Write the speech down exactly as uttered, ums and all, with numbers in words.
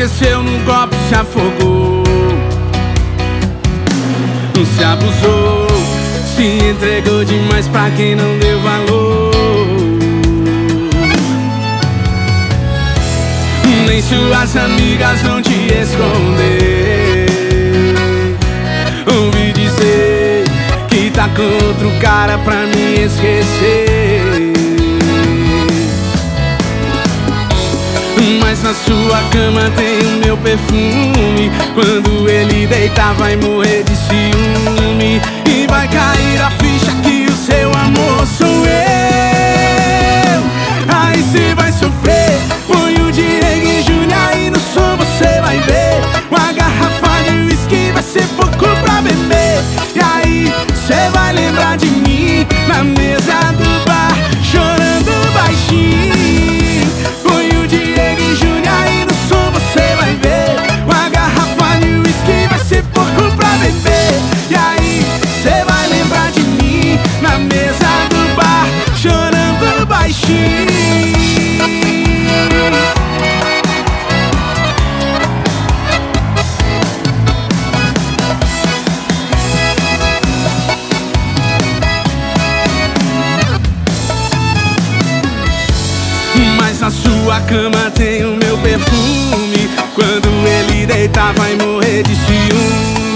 esqueceu, num copo se afogou. Se abusou, se entregou demais pra quem não deu valor. Nem suas amigas vão te esconder. Ouvi dizer que tá com outro cara pra me esquecer. Mas na sua cama tem o meu perfume. Quando ele deitar vai morrer de ciúme. E vai cair a ficha que o seu amor sou eu. Aí cê vai sofrer. Põe o Diego e Júlia aí no som, você vai ver. Uma garrafa de uísque vai ser pouco pra beber. E aí cê vai lembrar de mim na mesa do bar, chorando baixinho. E aí, cê vai lembrar de mim na mesa do bar, chorando baixinho. Mas na sua cama tem o meu perfume. Quando ele deitar vai morrer de ciúme.